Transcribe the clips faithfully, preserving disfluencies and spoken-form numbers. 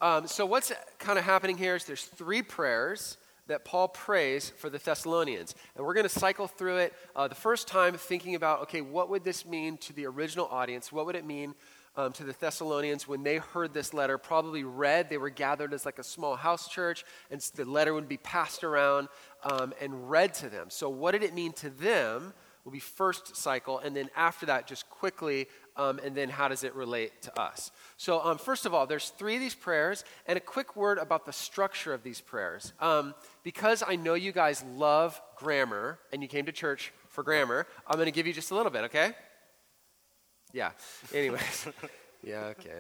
Um, so what's kind of happening here is there's three prayers that Paul prays for the Thessalonians. And we're going to cycle through it uh, the first time thinking about, okay, what would this mean to the original audience? What would it mean um, to the Thessalonians when they heard this letter, probably read? They were gathered as like a small house church, and the letter would be passed around um, and read to them. So what did it mean to them will be first cycle, and then after that, just quickly, um, and then how does it relate to us? So um, first of all, there's three of these prayers, and a quick word about the structure of these prayers. Um, because I know you guys love grammar, and you came to church for grammar, I'm going to give you just a little bit, okay? Yeah, anyways. yeah, okay.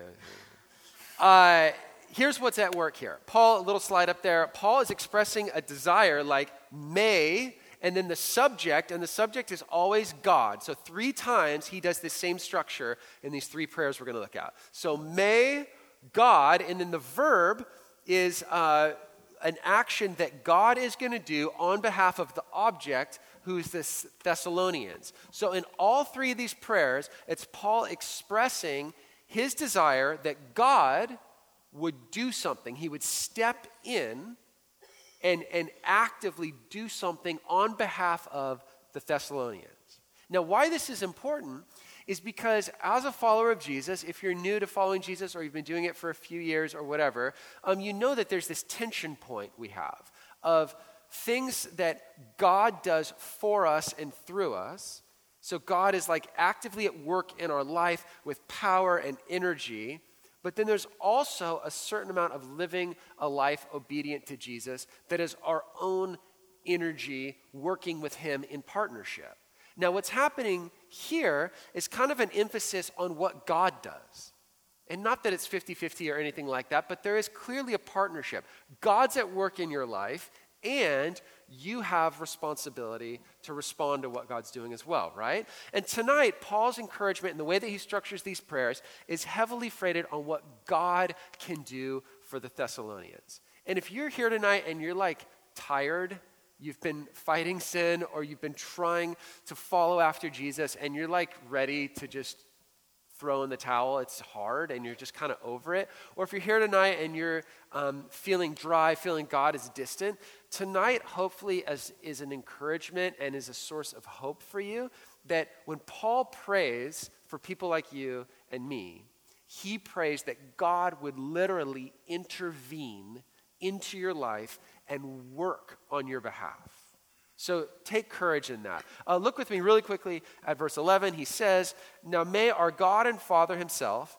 Uh, here's what's at work here. Paul, a little slide up there. Paul is expressing a desire like, may... And then the subject, and the subject is always God. So three times he does this same structure in these three prayers we're going to look at. So may God, and then the verb is uh, an action that God is going to do on behalf of the object, who's the Thessalonians. So in all three of these prayers, it's Paul expressing his desire that God would do something. He would step in And, and actively do something on behalf of the Thessalonians. Now, why this is important is because as a follower of Jesus, if you're new to following Jesus or you've been doing it for a few years or whatever, um, you know that there's this tension point we have of things that God does for us and through us. So God is like actively at work in our life with power and energy. But then there's also a certain amount of living a life obedient to Jesus that is our own energy working with him in partnership. Now, what's happening here is kind of an emphasis on what God does. And not that it's fifty-fifty or anything like that, but there is clearly a partnership. God's at work in your life, and you have responsibility to respond to what God's doing as well, right? And tonight, Paul's encouragement and the way that he structures these prayers is heavily freighted on what God can do for the Thessalonians. And if you're here tonight and you're like tired, you've been fighting sin, or you've been trying to follow after Jesus, and you're like ready to just throw in the towel, it's hard, and you're just kind of over it. Or if you're here tonight and you're um, feeling dry, feeling God is distant, tonight hopefully as, is an encouragement and is a source of hope for you, that when Paul prays for people like you and me, he prays that God would literally intervene into your life and work on your behalf. So take courage in that. Uh, look with me really quickly at verse eleven. He says, now may our God and Father himself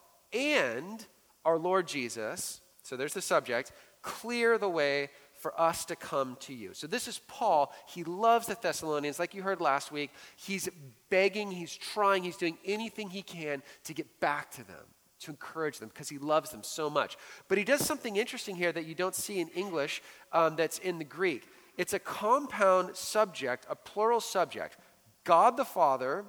and our Lord Jesus, so there's the subject, clear the way for us to come to you. So this is Paul. He loves the Thessalonians. Like you heard last week, he's begging, he's trying, he's doing anything he can to get back to them, to encourage them, because he loves them so much. But he does something interesting here that you don't see in English um, that's in the Greek. It's a compound subject, a plural subject. God the Father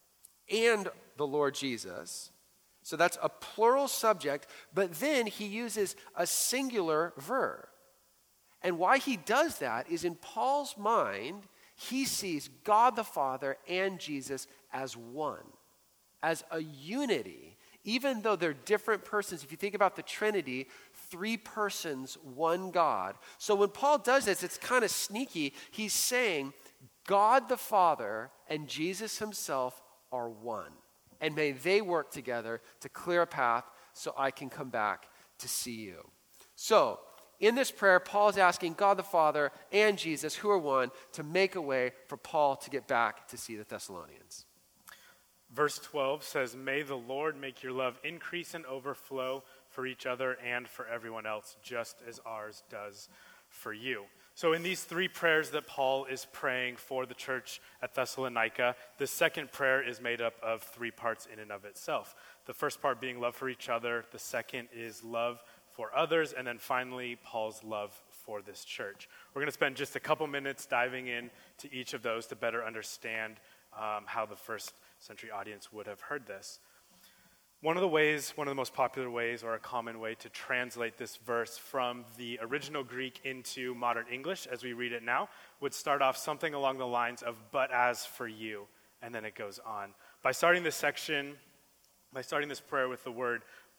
and the Lord Jesus. So that's a plural subject, but then he uses a singular verb. And why he does that is in Paul's mind, he sees God the Father and Jesus as one, as a unity. Even though they're different persons, if you think about the Trinity, three persons, one God. So when Paul does this, it's kind of sneaky. He's saying God the Father and Jesus himself are one. And may they work together to clear a path so I can come back to see you. So in this prayer, Paul is asking God the Father and Jesus, who are one, to make a way for Paul to get back to see the Thessalonians. Verse twelve says, may the Lord make your love increase and overflow for each other and for everyone else, just as ours does for you. So in these three prayers that Paul is praying for the church at Thessalonica, the second prayer is made up of three parts in and of itself. The first part being love for each other, the second is love for others, and then finally, Paul's love for this church. We're going to spend just a couple minutes diving in to each of those to better understand um, how the first century audience would have heard this. One of the ways, one of the most popular ways, or a common way to translate this verse from the original Greek into modern English, as we read it now, would start off something along the lines of, but as for you, and then it goes on. By starting this section, by starting this prayer with the word,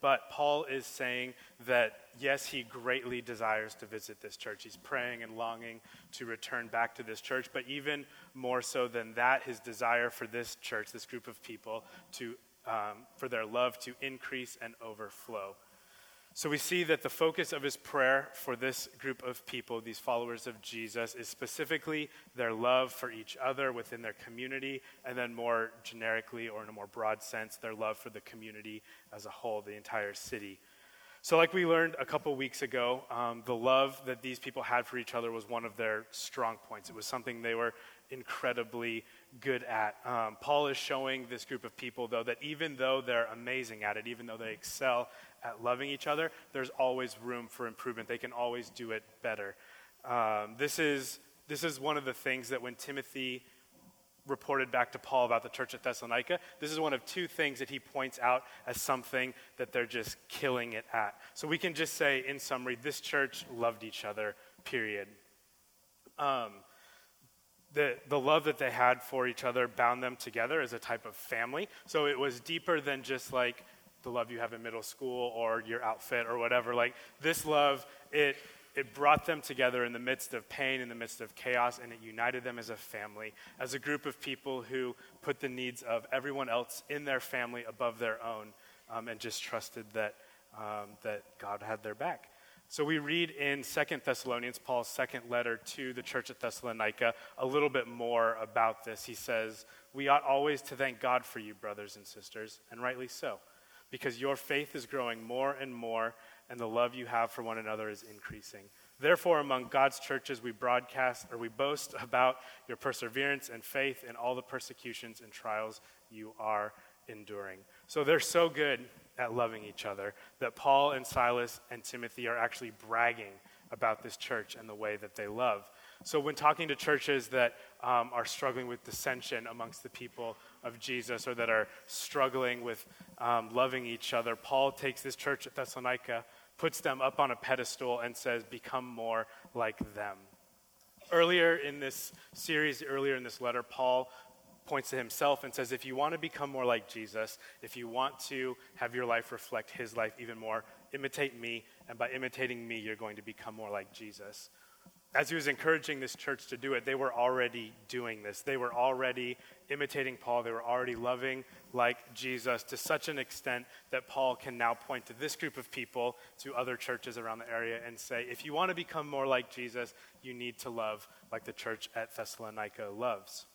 But Paul is saying that, yes, he greatly desires to visit this church. He's praying and longing to return back to this church. But even more so than that, his desire for this church, this group of people, to um, for their love to increase and overflow. So we see that the focus of his prayer for this group of people, these followers of Jesus, is specifically their love for each other within their community, and then more generically, or in a more broad sense, their love for the community as a whole, the entire city. So like we learned a couple weeks ago, um, the love that these people had for each other was one of their strong points. It was something they were incredibly good at. Um, Paul is showing this group of people, though, that even though they're amazing at it, even though they excel at loving each other, there's always room for improvement. They can always do it better. Um, this is this is one of the things that when Timothy reported back to Paul about the church at Thessalonica, this is one of two things that he points out as something that they're just killing it at. So we can just say, in summary, this church loved each other, period. Um, the, the love that they had for each other bound them together as a type of family. So it was deeper than just like the love you have in middle school or your outfit or whatever. Like this love, it it brought them together in the midst of pain, in the midst of chaos, and it united them as a family, as a group of people who put the needs of everyone else in their family above their own, um, and just trusted that um, that God had their back. So we read in Second Thessalonians, Paul's second letter to the church at Thessalonica, a little bit more about this. He says, "We ought always to thank God for you, brothers and sisters, and rightly so, because your faith is growing more and more, and the love you have for one another is increasing. Therefore, among God's churches, we broadcast or we boast about your perseverance and faith in all the persecutions and trials you are enduring." So they're so good at loving each other that Paul and Silas and Timothy are actually bragging about this church and the way that they love. So when talking to churches that um, are struggling with dissension amongst the people of Jesus, or that are struggling with um, loving each other, Paul takes this church at Thessalonica, puts them up on a pedestal, and says, become more like them. Earlier in this series, earlier in this letter, Paul points to himself and says, if you want to become more like Jesus, if you want to have your life reflect his life even more, imitate me, and by imitating me, you're going to become more like Jesus. As he was encouraging this church to do it, they were already doing this. They were already imitating Paul. They were already loving like Jesus to such an extent that Paul can now point to this group of people, to other churches around the area, and say, if you want to become more like Jesus, you need to love like the church at Thessalonica loves.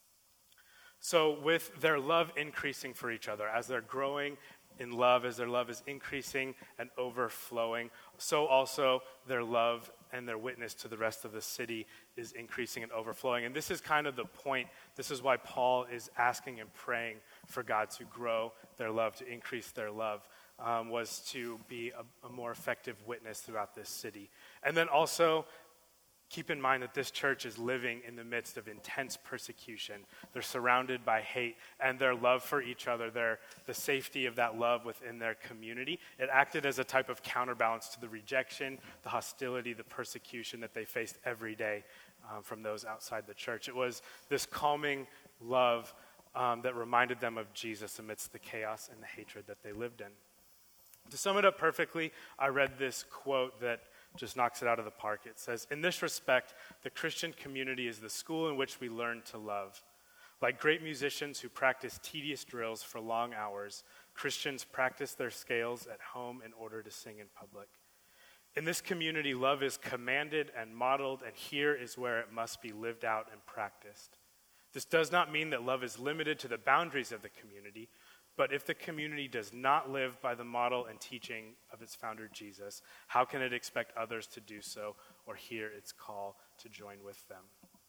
So with their love increasing for each other, as they're growing in love, as their love is increasing and overflowing, so also their love and their witness to the rest of the city is increasing and overflowing. And this is kind of the point. This is why Paul is asking and praying for God to grow their love, to increase their love, um, was to be a, a more effective witness throughout this city. And then also, keep in mind that this church is living in the midst of intense persecution. They're surrounded by hate, and their love for each other, their, the safety of that love within their community, it acted as a type of counterbalance to the rejection, the hostility, the persecution that they faced every day um, from those outside the church. It was this calming love um, that reminded them of Jesus amidst the chaos and the hatred that they lived in. To sum it up perfectly, I read this quote that just knocks it out of the park. It says, in this respect, the Christian community is the school in which we learn to love. Like great musicians who practice tedious drills for long hours, Christians practice their scales at home in order to sing in public. In this community, love is commanded and modeled, and here is where it must be lived out and practiced. This does not mean that love is limited to the boundaries of the community, but if the community does not live by the model and teaching of its founder, Jesus, how can it expect others to do so or hear its call to join with them?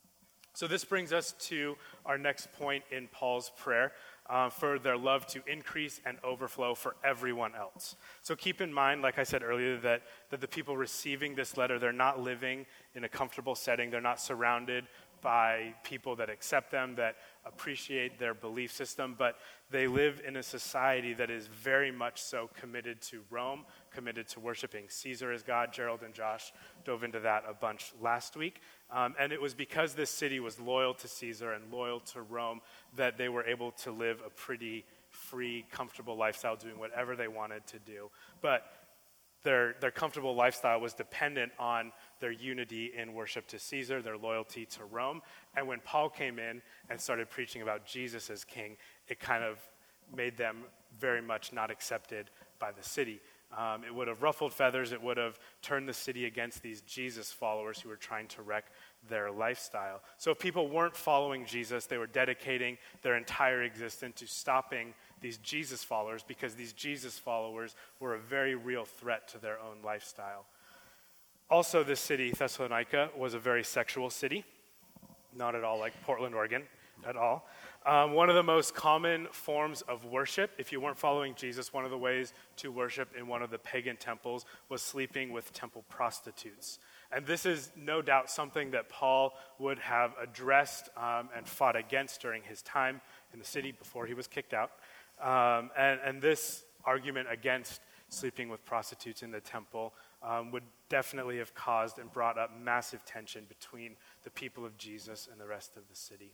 So this brings us to our next point in Paul's prayer, uh, for their love to increase and overflow for everyone else. So keep in mind, like I said earlier, that, that the people receiving this letter, they're not living in a comfortable setting. They're not surrounded by people that accept them, that appreciate their belief system, but they live in a society that is very much so committed to Rome, committed to worshiping Caesar as God. Gerald and Josh dove into that a bunch last week. Um, and it was because this city was loyal to Caesar and loyal to Rome that they were able to live a pretty free, comfortable lifestyle, doing whatever they wanted to do. But their, their comfortable lifestyle was dependent on their unity in worship to Caesar, their loyalty to Rome. And when Paul came in and started preaching about Jesus as king, it kind of made them very much not accepted by the city. Um, it would have ruffled feathers. It would have turned the city against these Jesus followers who were trying to wreck their lifestyle. So if people weren't following Jesus, they were dedicating their entire existence to stopping these Jesus followers, because these Jesus followers were a very real threat to their own lifestyle. Also, this city, Thessalonica, was a very sexual city. Not at all like Portland, Oregon, at all. Um, one of the most common forms of worship, if you weren't following Jesus, one of the ways to worship in one of the pagan temples was sleeping with temple prostitutes. And this is no doubt something that Paul would have addressed um, and fought against during his time in the city before he was kicked out. Um, and, and this argument against sleeping with prostitutes in the temple um, would definitely have caused and brought up massive tension between the people of Jesus and the rest of the city.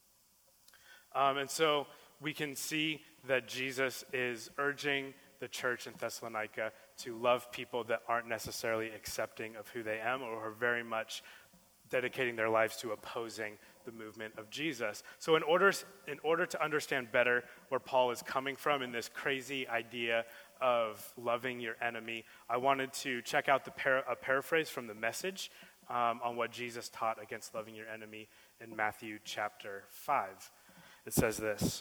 Um, and so we can see that Jesus is urging the church in Thessalonica to love people that aren't necessarily accepting of who they am, or are very much dedicating their lives to opposing the movement of Jesus. So in order, in order to understand better where Paul is coming from in this crazy idea of loving your enemy, I wanted to check out the para, a paraphrase from the Message um, on what Jesus taught against loving your enemy in Matthew chapter five. It says this: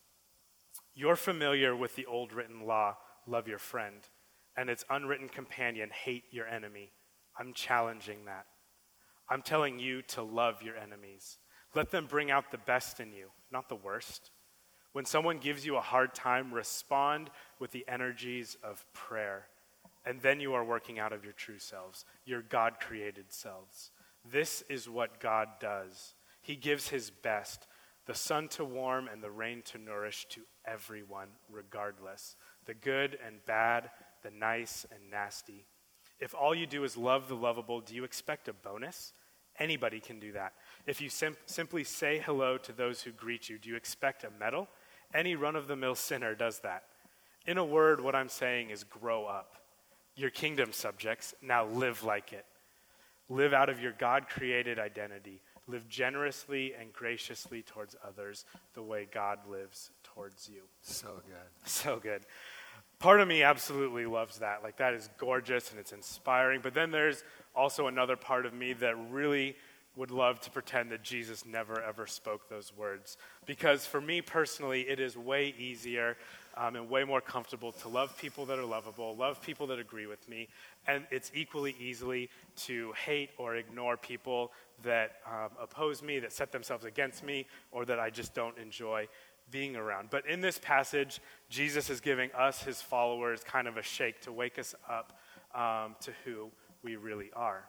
"You're familiar with the old written law, love your friend, and its unwritten companion, hate your enemy. I'm challenging that. I'm telling you to love your enemies. Let them bring out the best in you, not the worst. When someone gives you a hard time, respond with the energies of prayer. And then you are working out of your true selves, your God-created selves. This is what God does. He gives his best, the sun to warm and the rain to nourish, to everyone, regardless, the good and bad, the nice and nasty. If all you do is love the lovable, do you expect a bonus? Anybody can do that. If you sim- simply say hello to those who greet you, do you expect a medal? Any run-of-the-mill sinner does that. In a word, what I'm saying is grow up. Your kingdom subjects, now live like it. Live out of your God-created identity. Live generously and graciously towards others the way God lives towards you." So good. So good. Part of me absolutely loves that. Like, that is gorgeous and it's inspiring. But then there's also another part of me that really would love to pretend that Jesus never, ever spoke those words. Because for me personally, it is way easier um, and way more comfortable to love people that are lovable, love people that agree with me, and it's equally easily to hate or ignore people that um, oppose me, that set themselves against me, or that I just don't enjoy being around. But in this passage, Jesus is giving us, his followers, kind of a shake to wake us up um, to who we really are.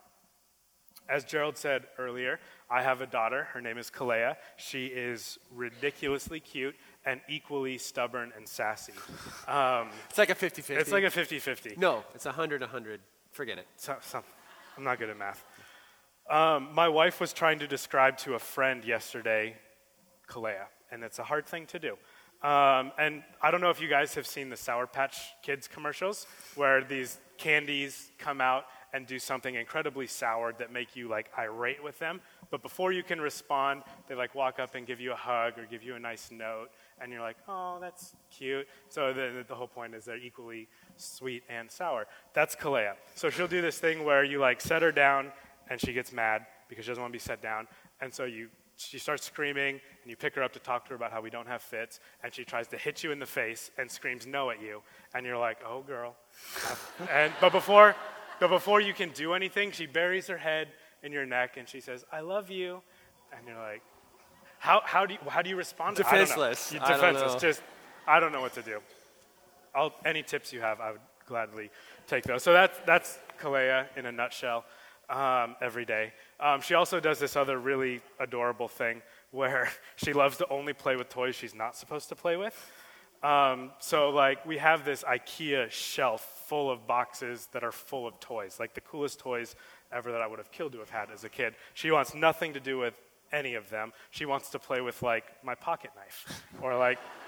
As Gerald said earlier, I have a daughter. Her name is Kalea. She is ridiculously cute and equally stubborn and sassy. Um, It's like a fifty-fifty. it's like a fifty-fifty. No, it's one hundred one hundred. Forget it. So, so, I'm not good at math. Um, my wife was trying to describe to a friend yesterday Kalea, and it's a hard thing to do. Um, and I don't know if you guys have seen the Sour Patch Kids commercials where these candies come out and do something incredibly sour that make you like irate with them. But before you can respond, they like walk up and give you a hug or give you a nice note. And you're like, oh, that's cute. So the, the whole point is they're equally sweet and sour. That's Kalea. So she'll do this thing where you like set her down and she gets mad because she doesn't want to be set down. And so you she starts screaming and you pick her up to talk to her about how we don't have fits. And she tries to hit you in the face and screams no at you. And you're like, oh, girl. and But before... But before you can do anything, she buries her head in your neck and she says, I love you. And you're like, how how do you, how do you respond? Defenseless. I don't know. You're I don't defenseless. know. Just, I don't know what to do. I'll, any tips you have, I would gladly take those. So that's, that's Kalea in a nutshell um, every day. Um, she also does this other really adorable thing where she loves to only play with toys she's not supposed to play with. Um, so, like, we have this IKEA shelf full of boxes that are full of toys, like the coolest toys ever that I would have killed to have had as a kid. She wants nothing to do with any of them. She wants to play with, like, my pocket knife or, like,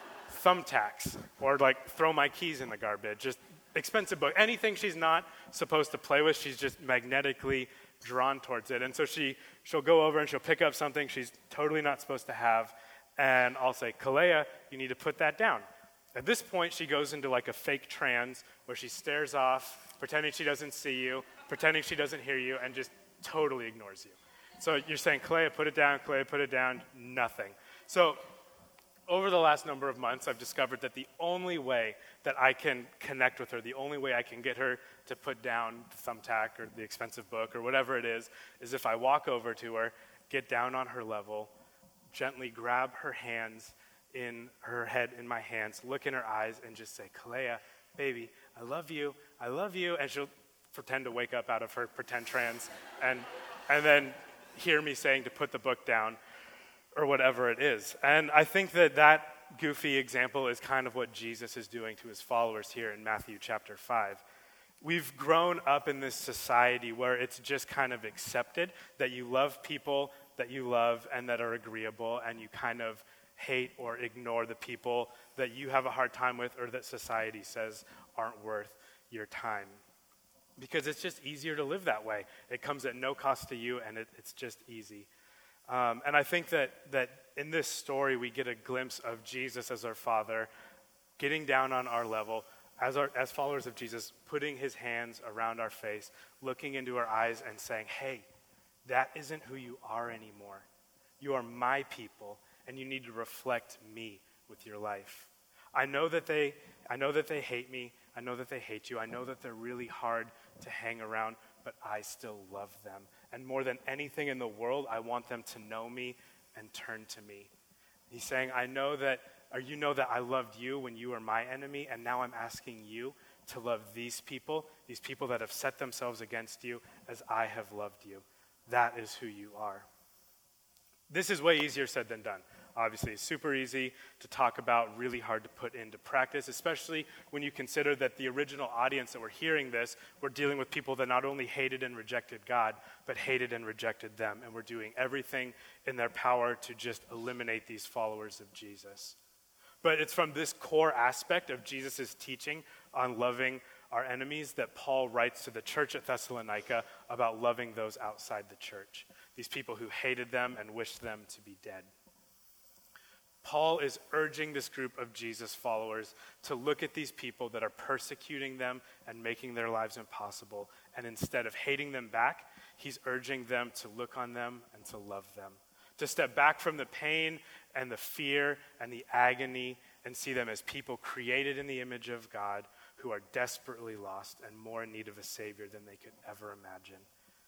thumbtacks, or like throw my keys in the garbage, just expensive book. Anything she's not supposed to play with, she's just magnetically drawn towards it. And so she, she'll go over and she'll pick up something she's totally not supposed to have, and I'll say, Kalea, you need to put that down. At this point, she goes into like a fake trance where she stares off, pretending she doesn't see you, pretending she doesn't hear you, and just totally ignores you. So you're saying, Kalea, put it down, Kalea, put it down, nothing. So over the last number of months, I've discovered that the only way that I can connect with her, the only way I can get her to put down the thumbtack or the expensive book or whatever it is, is if I walk over to her, get down on her level, gently grab her hands in her head in my hands, look in her eyes, and just say, Kalea, baby, I love you, I love you. And she'll pretend to wake up out of her pretend trance and and then hear me saying to put the book down or whatever it is. And I think that that goofy example is kind of what Jesus is doing to his followers here in Matthew chapter five. We've grown up in this society where it's just kind of accepted that you love people that you love and that are agreeable, and you kind of hate or ignore the people that you have a hard time with or that society says aren't worth your time. Because it's just easier to live that way. It comes at no cost to you, and it, it's just easy. Um, and I think that that in this story, we get a glimpse of Jesus as our Father, getting down on our level, as our as followers of Jesus, putting his hands around our face, looking into our eyes and saying, hey, that isn't who you are anymore. You are my people, and you need to reflect me with your life. I know that they I know that they hate me. I know that they hate you. I know that they're really hard to hang around, but I still love them. And more than anything in the world, I want them to know me and turn to me. He's saying, I know that, or you know that I loved you when you were my enemy, and now I'm asking you to love these people, these people that have set themselves against you as I have loved you. That is who you are. This is way easier said than done. Obviously, it's super easy to talk about, really hard to put into practice, especially when you consider that the original audience that were hearing this were dealing with people that not only hated and rejected God, but hated and rejected them, and were doing everything in their power to just eliminate these followers of Jesus. But it's from this core aspect of Jesus' teaching on loving our enemies that Paul writes to the church at Thessalonica about loving those outside the church, these people who hated them and wished them to be dead. Paul is urging this group of Jesus followers to look at these people that are persecuting them and making their lives impossible. And instead of hating them back, he's urging them to look on them and to love them. To step back from the pain and the fear and the agony and see them as people created in the image of God who are desperately lost and more in need of a Savior than they could ever imagine.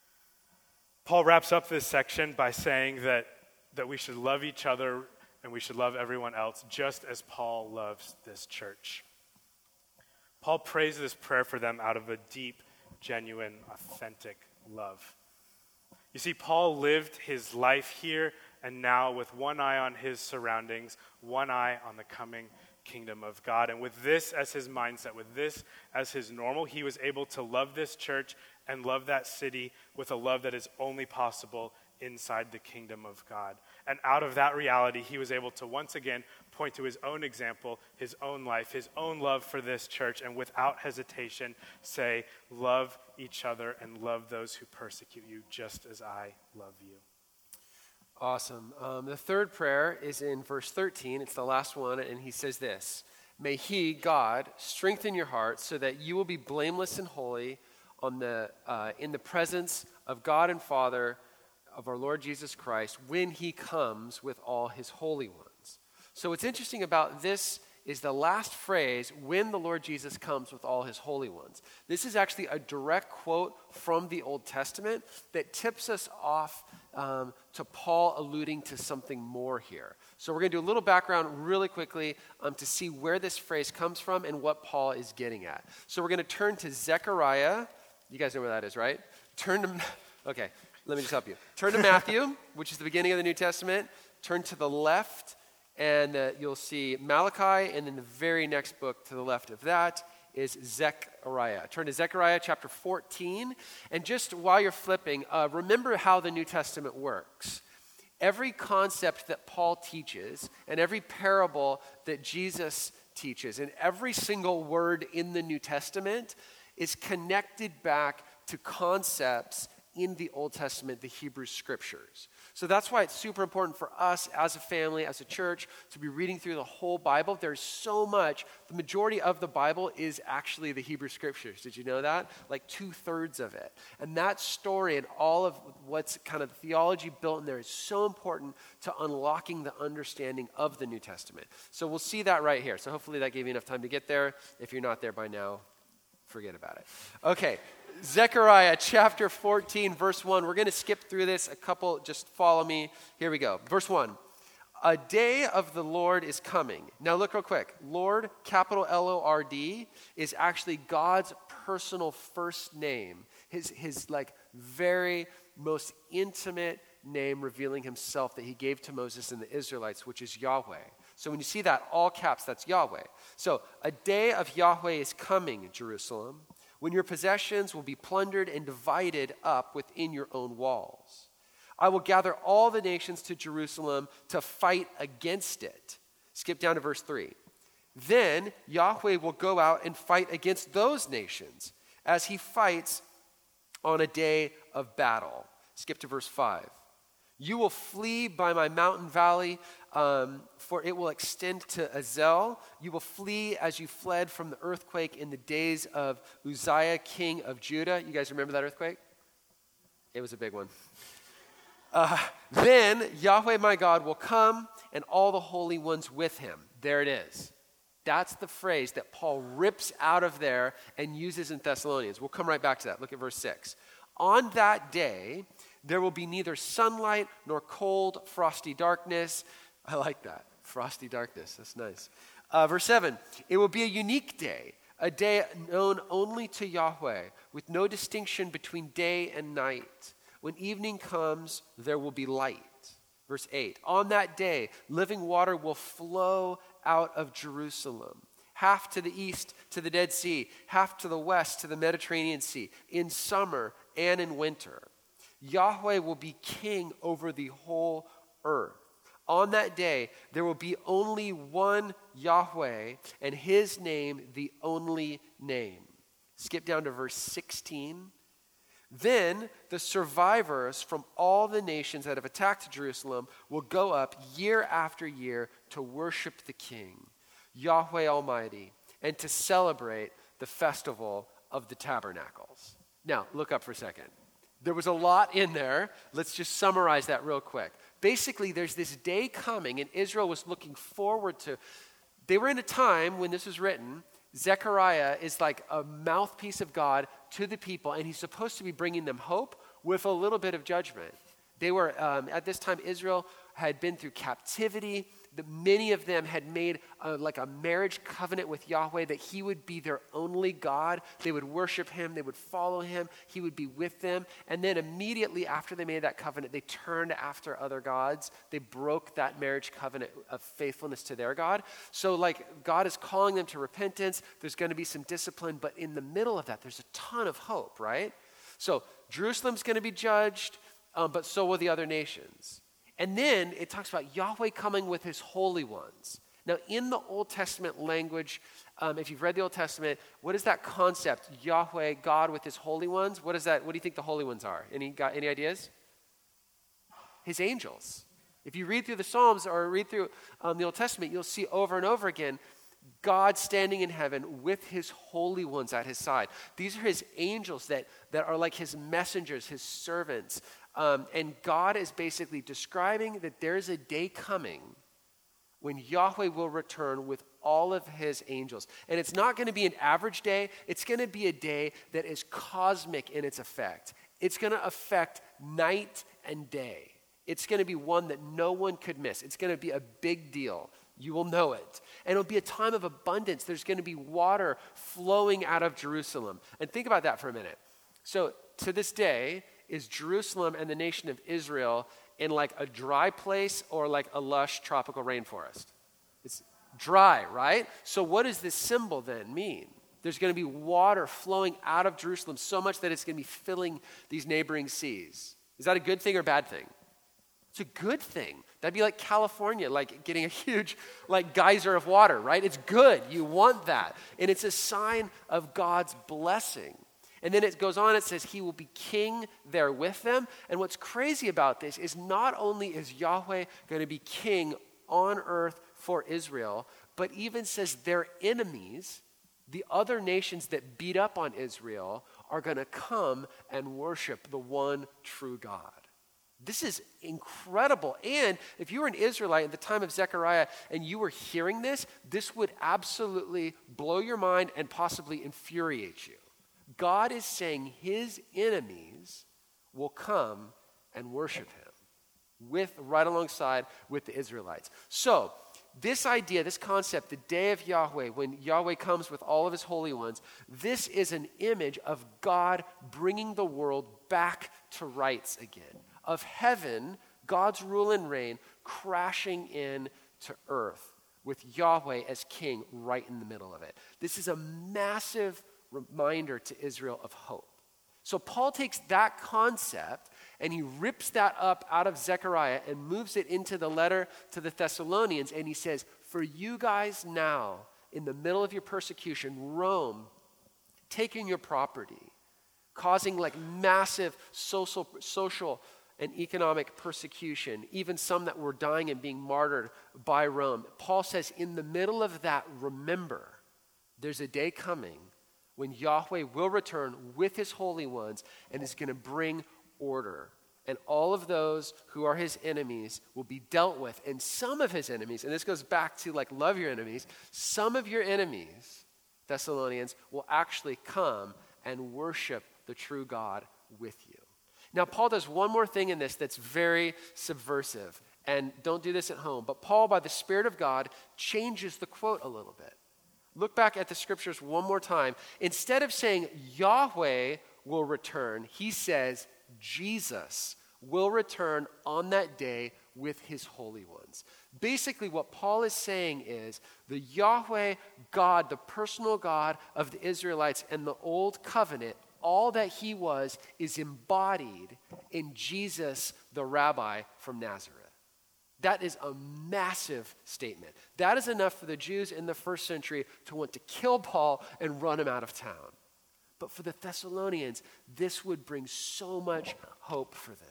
Paul wraps up this section by saying that, that we should love each other and we should love everyone else just as Paul loves this church. Paul prays this prayer for them out of a deep, genuine, authentic love. You see, Paul lived his life here and now with one eye on his surroundings, one eye on the coming kingdom of God. And with this as his mindset, with this as his normal, he was able to love this church and love that city with a love that is only possible inside the kingdom of God. And out of that reality, he was able to once again point to his own example, his own life, his own love for this church, and without hesitation say, love each other and love those who persecute you just as I love you. Awesome. Um, the third prayer is in verse thirteen. It's the last one, and he says this: May he, God, strengthen your heart so that you will be blameless and holy on the uh, in the presence of God and Father of our Lord Jesus Christ when he comes with all his holy ones. So what's interesting about this is the last phrase, when the Lord Jesus comes with all his holy ones. This is actually a direct quote from the Old Testament that tips us off um, to Paul alluding to something more here. So we're going to do a little background really quickly um, to see where this phrase comes from and what Paul is getting at. So we're going to turn to Zechariah. You guys know where that is, right? Turn to, okay, let me just help you. Turn to Matthew, which is the beginning of the New Testament. Turn to the left, and uh, you'll see Malachi, and then the very next book to the left of that is Zechariah. Turn to Zechariah chapter fourteen, and just while you're flipping, uh, remember how the New Testament works. Every concept that Paul teaches and every parable that Jesus teaches and every single word in the New Testament is connected back to concepts in the Old Testament, the Hebrew Scriptures. So that's why it's super important for us as a family, as a church, to be reading through the whole Bible. There's so much. The majority of the Bible is actually the Hebrew Scriptures. Did you know that? Like two-thirds of it. And that story and all of what's kind of theology built in there is so important to unlocking the understanding of the New Testament. So we'll see that right here. So hopefully that gave you enough time to get there. If you're not there by now, forget about it. Okay. Zechariah chapter fourteen, verse one. We're going to skip through this a couple. Just follow me. Here we go. Verse one. A day of the Lord is coming. Now look real quick. Lord, capital L O R D, is actually God's personal first name. His, his like very most intimate name revealing himself that he gave to Moses and the Israelites, which is Yahweh. So when you see that, all caps, that's Yahweh. So a day of Yahweh is coming, Jerusalem, when your possessions will be plundered and divided up within your own walls. I will gather all the nations to Jerusalem to fight against it. Skip down to verse three. Then Yahweh will go out and fight against those nations as he fights on a day of battle. Skip to verse five. You will flee by my mountain valley, um, for it will extend to Azel. You will flee as you fled from the earthquake in the days of Uzziah, king of Judah. You guys remember that earthquake? It was a big one. Uh, then Yahweh my God will come, and all the holy ones with him. There it is. That's the phrase that Paul rips out of there and uses in Thessalonians. We'll come right back to that. Look at verse six. On that day, there will be neither sunlight nor cold, frosty darkness. I like that. Frosty darkness. That's nice. Uh, verse seven. It will be a unique day, a day known only to Yahweh, with no distinction between day and night. When evening comes, there will be light. Verse eight. On that day, living water will flow out of Jerusalem, half to the east to the Dead Sea, half to the west to the Mediterranean Sea, in summer and in winter. Yahweh will be king over the whole earth. On that day, there will be only one Yahweh, and his name the only name. Skip down to verse sixteen. Then the survivors from all the nations that have attacked Jerusalem will go up year after year to worship the King, Yahweh Almighty, and to celebrate the festival of the tabernacles. Now, look up for a second. There was a lot in there. Let's just summarize that real quick. Basically, there's this day coming, and Israel was looking forward to. They were in a time when this was written. Zechariah is like a mouthpiece of God to the people, and he's supposed to be bringing them hope with a little bit of judgment. They were, um, at this time, Israel had been through captivity. The, many of them had made a, like a marriage covenant with Yahweh that he would be their only God. They would worship him. They would follow him. He would be with them. And then immediately after they made that covenant, they turned after other gods. They broke that marriage covenant of faithfulness to their God. So like God is calling them to repentance. There's going to be some discipline. But in the middle of that, there's a ton of hope, right? So Jerusalem's going to be judged, um, but so will the other nations. And then it talks about Yahweh coming with his holy ones. Now, in the Old Testament language, um, if you've read the Old Testament, what is that concept? Yahweh, God with his holy ones. What is that? What do you think the holy ones are? Any got any ideas? His angels. If you read through the Psalms or read through um, the Old Testament, you'll see over and over again God standing in heaven with his holy ones at his side. These are his angels that, that are like his messengers, his servants. Um, and God is basically describing that there's a day coming when Yahweh will return with all of his angels. And it's not going to be an average day. It's going to be a day that is cosmic in its effect. It's going to affect night and day. It's going to be one that no one could miss. It's going to be a big deal. You will know it. And it'll be a time of abundance. There's going to be water flowing out of Jerusalem. And think about that for a minute. So to this day, is Jerusalem and the nation of Israel in like a dry place or like a lush tropical rainforest? It's dry, right? So what does this symbol then mean? There's going to be water flowing out of Jerusalem so much that it's going to be filling these neighboring seas. Is that a good thing or bad thing? It's a good thing. That'd be like California, like getting a huge like geyser of water, right? It's good. You want that. And it's a sign of God's blessing. And then it goes on, it says he will be king there with them. And what's crazy about this is not only is Yahweh going to be king on earth for Israel, but even says their enemies, the other nations that beat up on Israel, are going to come and worship the one true God. This is incredible. And if you were an Israelite at the time of Zechariah and you were hearing this, this would absolutely blow your mind and possibly infuriate you. God is saying his enemies will come and worship him with right alongside with the Israelites. So this idea, this concept, the day of Yahweh, when Yahweh comes with all of his holy ones, this is an image of God bringing the world back to rights again, of heaven, God's rule and reign, crashing in to earth with Yahweh as king right in the middle of it. This is a massive reminder to Israel of hope. So Paul takes that concept and he rips that up out of Zechariah and moves it into the letter to the Thessalonians, and he says, for you guys now, in the middle of your persecution, Rome taking your property, causing like massive social, social and economic persecution, even some that were dying and being martyred by Rome. Paul says, in the middle of that, remember, there's a day coming when Yahweh will return with his holy ones and is going to bring order. And all of those who are his enemies will be dealt with. And some of his enemies, and this goes back to like love your enemies, some of your enemies, Thessalonians, will actually come and worship the true God with you. Now, Paul does one more thing in this that's very subversive. And don't do this at home. But Paul, by the Spirit of God, changes the quote a little bit. Look back at the scriptures one more time. Instead of saying Yahweh will return, he says Jesus will return on that day with his holy ones. Basically, what Paul is saying is the Yahweh God, the personal God of the Israelites and the old covenant, all that he was is embodied in Jesus, the rabbi from Nazareth. That is a massive statement. That is enough for the Jews in the first century to want to kill Paul and run him out of town. But for the Thessalonians, this would bring so much hope for them.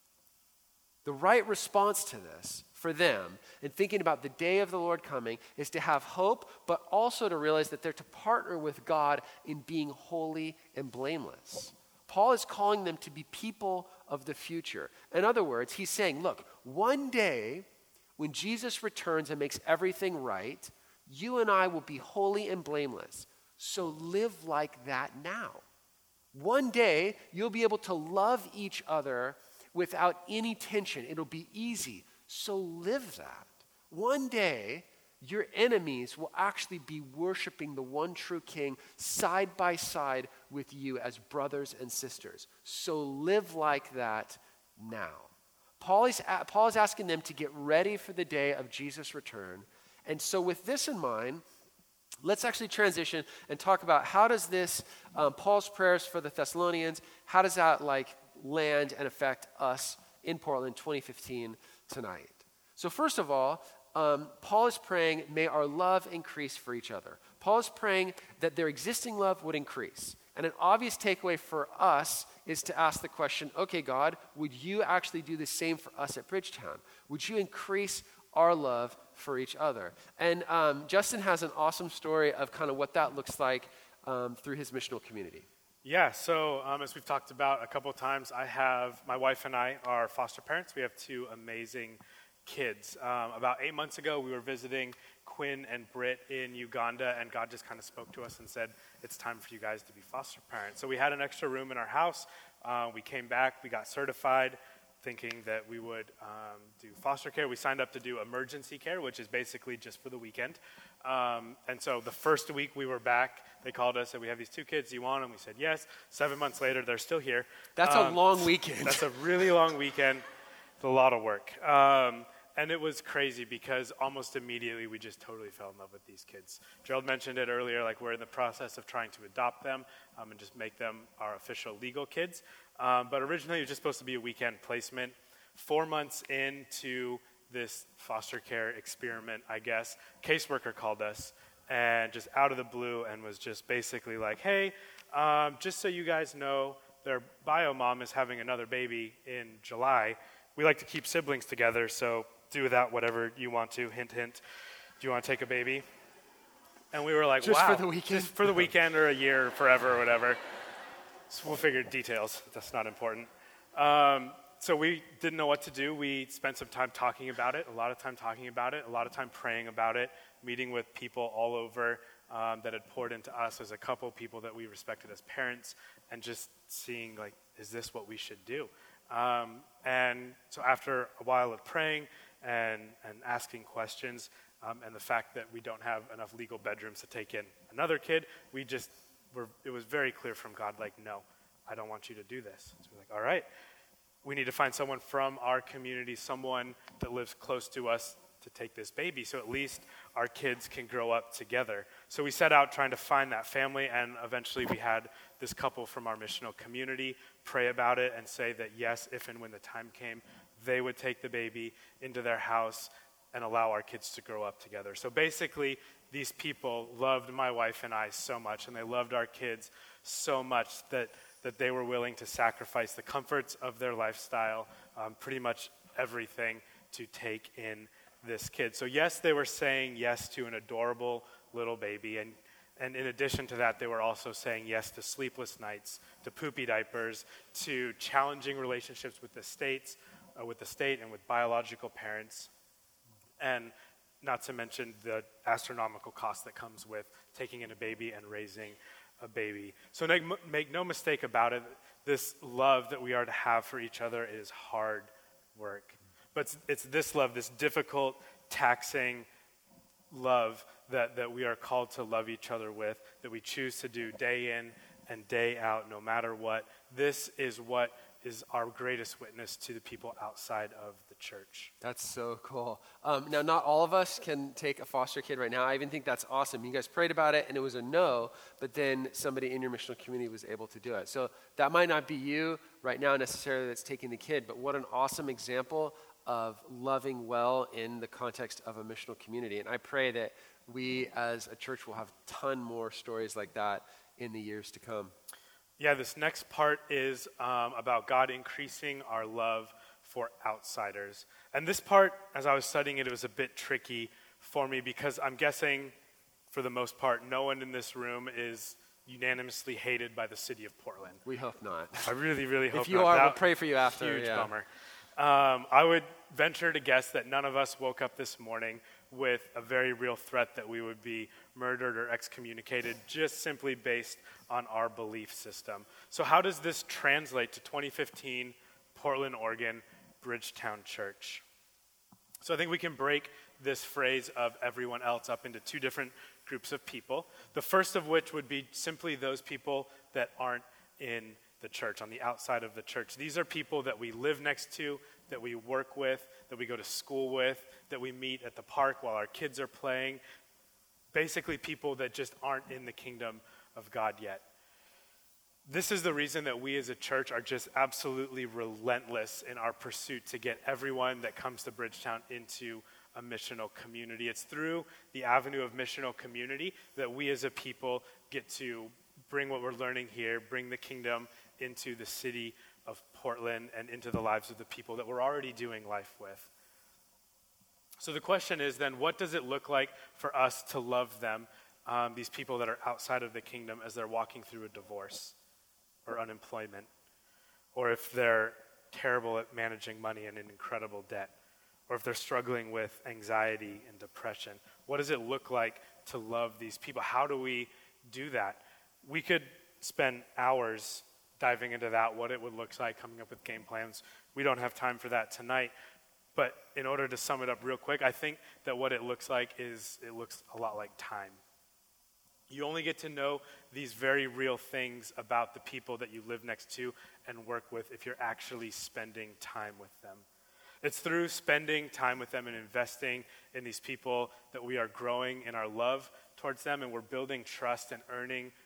The right response to this for them, in thinking about the day of the Lord coming, is to have hope, but also to realize that they're to partner with God in being holy and blameless. Paul is calling them to be people of the future. In other words, he's saying, look, one day when Jesus returns and makes everything right, you and I will be holy and blameless. So live like that now. One day you'll be able to love each other without any tension. It'll be easy. So live that. One day your enemies will actually be worshiping the one true King side by side with you as brothers and sisters. So live like that now. Paul is, Paul is asking them to get ready for the day of Jesus' return. And so with this in mind, let's actually transition and talk about how does this, um, Paul's prayers for the Thessalonians, how does that like land and affect us in Portland twenty fifteen tonight? So first of all, Um, Paul is praying, may our love increase for each other. Paul is praying that their existing love would increase. And an obvious takeaway for us is to ask the question, okay, God, would you actually do the same for us at Bridgetown? Would you increase our love for each other? And um, Justin has an awesome story of kind of what that looks like um, through his missional community. Yeah, so um, as we've talked about a couple of times, I have, my wife and I are foster parents. We have two amazing kids. Um, about eight months ago, we were visiting Quinn and Britt in Uganda, and God just kind of spoke to us and said, it's time for you guys to be foster parents. So we had an extra room in our house. Uh, we came back, we got certified, thinking that we would um, do foster care. We signed up to do emergency care, which is basically just for the weekend. Um, and so the first week we were back, they called us and we have these two kids, do you want them? We said yes. Seven months later, they're still here. That's um, a long weekend. That's a really long weekend. It's a lot of work. Um, And it was crazy because almost immediately we just totally fell in love with these kids. Gerald mentioned it earlier, like we're in the process of trying to adopt them um, and just make them our official legal kids. Um, but originally it was just supposed to be a weekend placement. Four months into this foster care experiment, I guess, caseworker called us and just out of the blue and was just basically like, hey, um, just so you guys know, their bio mom is having another baby in July. We like to keep siblings together, so do with that whatever you want to. Hint, hint. Do you want to take a baby? And we were like, just wow. for the weekend? Just for the weekend or a year or forever or whatever. So we'll figure details. That's not important. Um, so we didn't know what to do. We spent some time talking about it, a lot of time talking about it, a lot of time praying about it, meeting with people all over um, that had poured into us as a couple, people that we respected as parents, and just seeing, like, is this what we should do? Um, and so after a while of praying and, and asking questions, um, and the fact that we don't have enough legal bedrooms to take in another kid, we just were, it was very clear from God, like, no, I don't want you to do this. So we're like, all right, we need to find someone from our community, someone that lives close to us to take this baby, so at least our kids can grow up together. So we set out trying to find that family, and eventually we had this couple from our missional community pray about it and say that yes, if and when the time came, they would take the baby into their house and allow our kids to grow up together. So basically, these people loved my wife and I so much, and they loved our kids so much that, that they were willing to sacrifice the comforts of their lifestyle, um, pretty much everything, to take in this kid. So yes, they were saying yes to an adorable little baby, and and in addition to that, they were also saying yes to sleepless nights, to poopy diapers, to challenging relationships with the states, uh, with the state and with biological parents, and not to mention the astronomical cost that comes with taking in a baby and raising a baby. So make, make no mistake about it, this love that we are to have for each other is hard work. But it's, it's this love, this difficult, taxing love that, that we are called to love each other with, that we choose to do day in and day out, no matter what. This is what is our greatest witness to the people outside of the church. That's so cool. Um, now, not all of us can take a foster kid right now. I even think that's awesome. You guys prayed about it, and it was a no, but then somebody in your missional community was able to do it. So that might not be you right now necessarily that's taking the kid, but what an awesome example of loving well in the context of a missional community. And I pray that we as a church will have a ton more stories like that in the years to come. Yeah, this next part is um, about God increasing our love for outsiders. And this part, as I was studying it, it was a bit tricky for me because I'm guessing, for the most part, no one in this room is unanimously hated by the city of Portland. We hope not. I really, really hope not. If you are, that, we'll pray for you after. Huge yeah. bummer. Um, I would venture to guess that none of us woke up this morning with a very real threat that we would be murdered or excommunicated just simply based on our belief system. So how does this translate to twenty fifteen Portland, Oregon, Bridgetown Church? So I think we can break this phrase of everyone else up into two different groups of people. The first of which would be simply those people that aren't in the church, on the outside of the church. These are people that we live next to, that we work with, that we go to school with, that we meet at the park while our kids are playing. Basically people that just aren't in the kingdom of God yet. This is the reason that we as a church are just absolutely relentless in our pursuit to get everyone that comes to Bridgetown into a missional community. It's through the avenue of missional community that we as a people get to bring what we're learning here, bring the kingdom into the city of Portland and into the lives of the people that we're already doing life with. So the question is then, what does it look like for us to love them, um, these people that are outside of the kingdom, as they're walking through a divorce or unemployment, or if they're terrible at managing money and in incredible debt, or if they're struggling with anxiety and depression? What does it look like to love these people? How do we do that? We could spend hours diving into that, what it would look like, coming up with game plans. We don't have time for that tonight. But in order to sum it up real quick, I think that what it looks like is it looks a lot like time. You only get to know these very real things about the people that you live next to and work with if you're actually spending time with them. It's through spending time with them and investing in these people that we are growing in our love towards them, and we're building trust and earning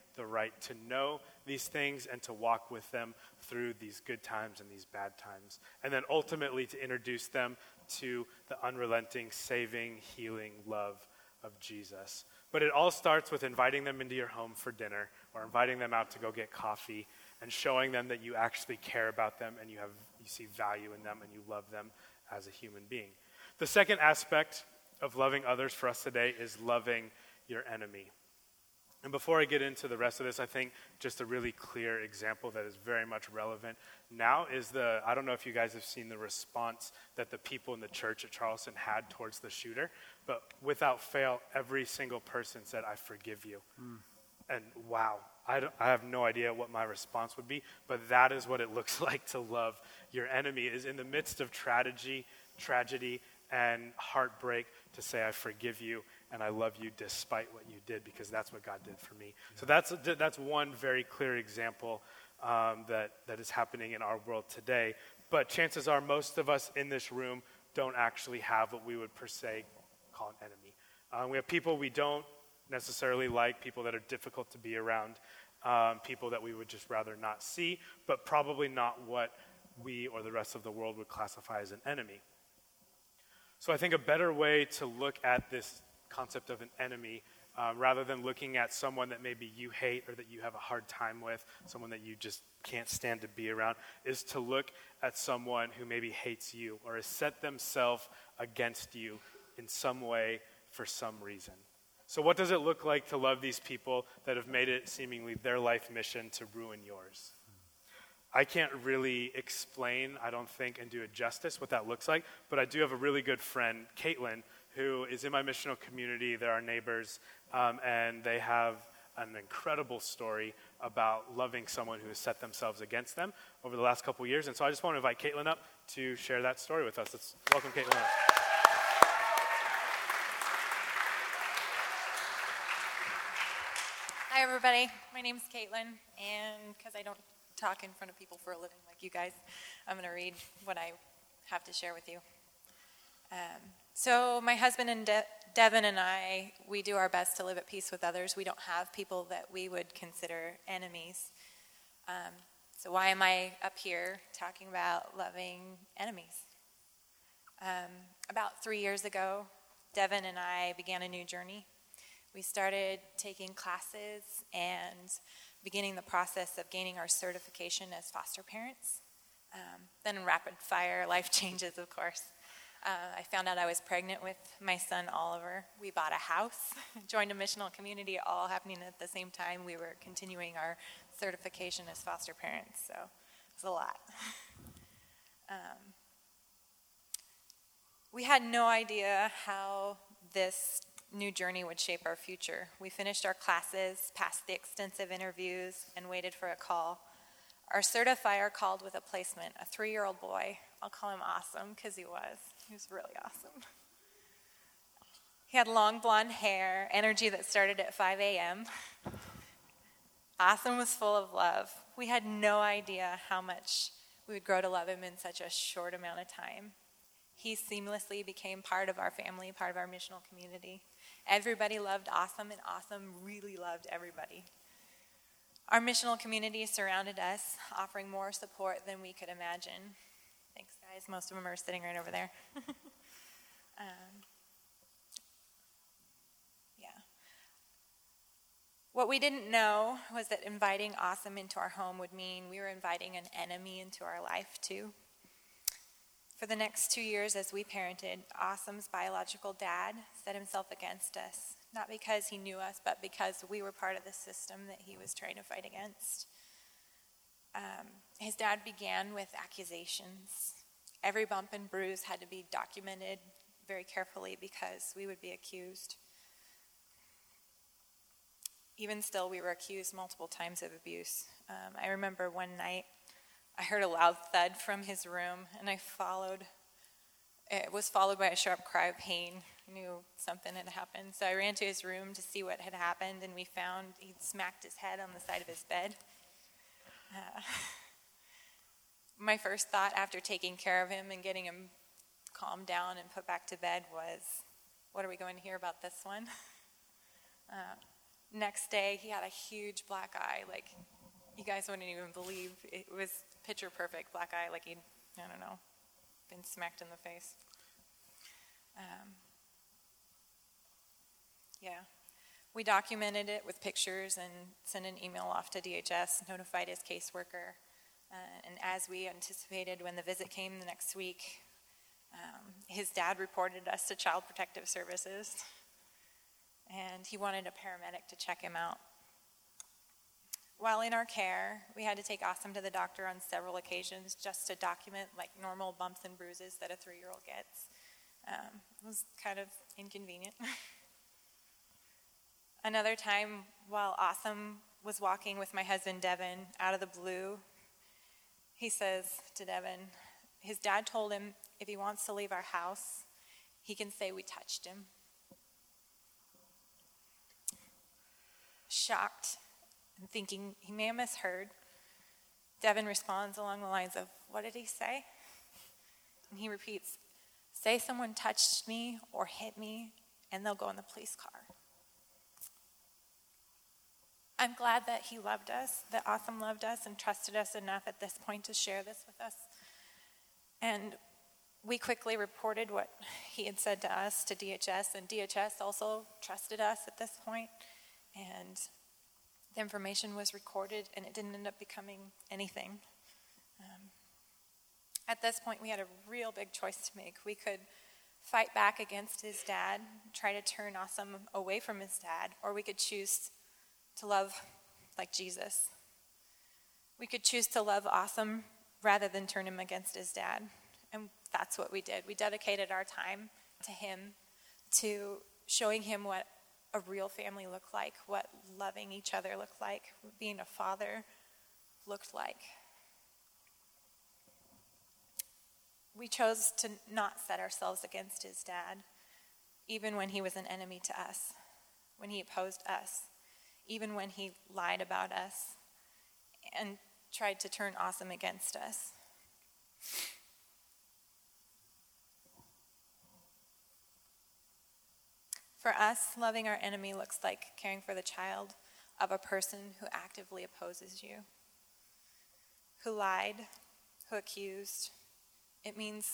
the right to know these things and to walk with them through these good times and these bad times. And then ultimately to introduce them to the unrelenting, saving, healing love of Jesus. But it all starts with inviting them into your home for dinner or inviting them out to go get coffee and showing them that you actually care about them and you have you see value in them and you love them as a human being. The second aspect of loving others for us today is loving your enemy. And before I get into the rest of this, I think just a really clear example that is very much relevant now is the, I don't know if you guys have seen the response that the people in the church at Charleston had towards the shooter, but without fail, every single person said, "I forgive you." Mm. And wow, I, don't, I have no idea what my response would be, but that is what it looks like to love your enemy, is in the midst of tragedy, tragedy, and heartbreak to say, "I forgive you and I love you despite what you did," because that's what God did for me. So that's that's one very clear example um, that, that is happening in our world today. But chances are most of us in this room don't actually have what we would per se call an enemy. Uh, we have people we don't necessarily like, people that are difficult to be around, um, people that we would just rather not see, but probably not what we or the rest of the world would classify as an enemy. So I think a better way to look at this concept of an enemy, uh, rather than looking at someone that maybe you hate or that you have a hard time with, someone that you just can't stand to be around, is to look at someone who maybe hates you or has set themselves against you in some way for some reason. So what does it look like to love these people that have made it seemingly their life mission to ruin yours? I can't really explain, I don't think, and do it justice what that looks like, but I do have a really good friend, Caitlin, who is in my missional community. They're our neighbors, um, and they have an incredible story about loving someone who has set themselves against them over the last couple years. And so I just want to invite Caitlin up to share that story with us. Let's welcome Caitlin up. Hi, everybody. My name's Caitlin, and because I don't talk in front of people for a living like you guys, I'm going to read what I have to share with you. Um, so my husband and De- Devin and I, we do our best to live at peace with others. We don't have people that we would consider enemies. Um, so why am I up here talking about loving enemies? Um, about three years ago, Devin and I began a new journey. We started taking classes and beginning the process of gaining our certification as foster parents. Um, then in rapid fire, life changes, of course. Uh, I found out I was pregnant with my son, Oliver. We bought a house, joined a missional community, all happening at the same time. We were continuing our certification as foster parents, so it was a lot. um, we had no idea how this new journey would shape our future. We finished our classes, passed the extensive interviews, and waited for a call. Our certifier called with a placement, a three-year-old boy. I'll call him Awesome because he was. He was really awesome. He had long blonde hair, energy that started at five a.m. Awesome was full of love. We had no idea how much we would grow to love him in such a short amount of time. He seamlessly became part of our family, part of our missional community. Everybody loved Awesome, and Awesome really loved everybody. Our missional community surrounded us, offering more support than we could imagine. Thanks, guys. Most of them are sitting right over there. um, yeah. What we didn't know was that inviting Awesome into our home would mean we were inviting an enemy into our life, too. For the next two years as we parented, Awesome's biological dad set himself against us, not because he knew us, but because we were part of the system that he was trying to fight against. Um, his dad began with accusations. Every bump and bruise had to be documented very carefully because we would be accused. Even still, we were accused multiple times of abuse. Um, I remember one night, I heard a loud thud from his room, and I followed. It was followed by a sharp cry of pain. I knew something had happened. So I ran to his room to see what had happened, and we found he'd smacked his head on the side of his bed. Uh, my first thought after taking care of him and getting him calmed down and put back to bed was, what are we going to hear about this one? Uh, next day, he had a huge black eye. Like, you guys wouldn't even believe. It was picture perfect black eye, like he'd, I don't know, been smacked in the face. Um, yeah. We documented it with pictures and sent an email off to D H S, notified his caseworker. Uh, and as we anticipated, when the visit came the next week, um, his dad reported us to Child Protective Services, and he wanted a paramedic to check him out. While in our care, we had to take Awesome to the doctor on several occasions just to document like normal bumps and bruises that a three-year-old gets. Um, it was kind of inconvenient. Another time, while Awesome was walking with my husband Devin, out of the blue, he says to Devin, his dad told him if he wants to leave our house, he can say we touched him. Shocked and thinking he may have misheard, Devin responds along the lines of, what did he say? And he repeats, say someone touched me or hit me, and they'll go in the police car. I'm glad that he loved us, that Awesome loved us and trusted us enough at this point to share this with us. And we quickly reported what he had said to us to D H S, and D H S also trusted us at this point. And the information was recorded, and it didn't end up becoming anything. Um, at this point, we had a real big choice to make. We could fight back against his dad, try to turn Awesome away from his dad, or we could choose to love like Jesus. We could choose to love Awesome rather than turn him against his dad. And that's what we did. We dedicated our time to him, to showing him what a real family looked like, what loving each other looked like, what being a father looked like. We chose to not set ourselves against his dad, even when he was an enemy to us, when he opposed us, even when he lied about us and tried to turn Awesome against us. For us, loving our enemy looks like caring for the child of a person who actively opposes you, who lied, who accused. It means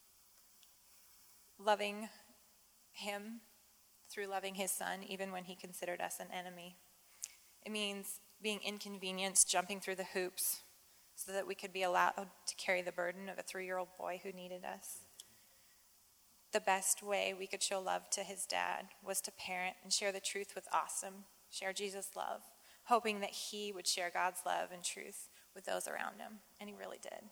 loving him through loving his son, even when he considered us an enemy. It means being inconvenienced, jumping through the hoops so that we could be allowed to carry the burden of a three-year-old boy who needed us. The best way we could show love to his dad was to parent and share the truth with Awesome, share Jesus' love, hoping that he would share God's love and truth with those around him, and he really did.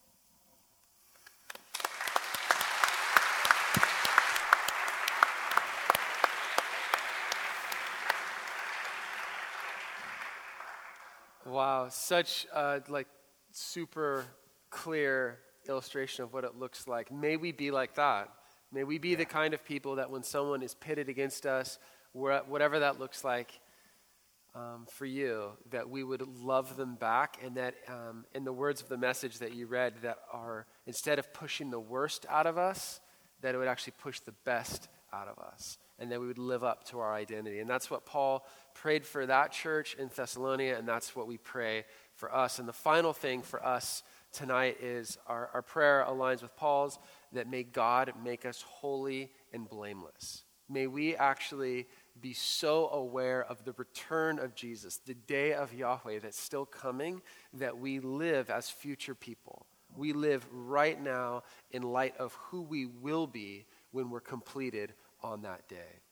Wow, such a like super clear illustration of what it looks like. May we be like that. May we be yeah. the kind of people that when someone is pitted against us, whatever that looks like um, for you, that we would love them back, and that um, in the words of the message that you read, that are instead of pushing the worst out of us, that it would actually push the best out of us, and that we would live up to our identity. And that's what Paul prayed for that church in Thessalonica, and that's what we pray for us. And the final thing for us tonight is our, our prayer aligns with Paul's, that may God make us holy and blameless. May we actually be so aware of the return of Jesus, the day of Yahweh that's still coming, that we live as future people. We live right now in light of who we will be when we're completed on that day.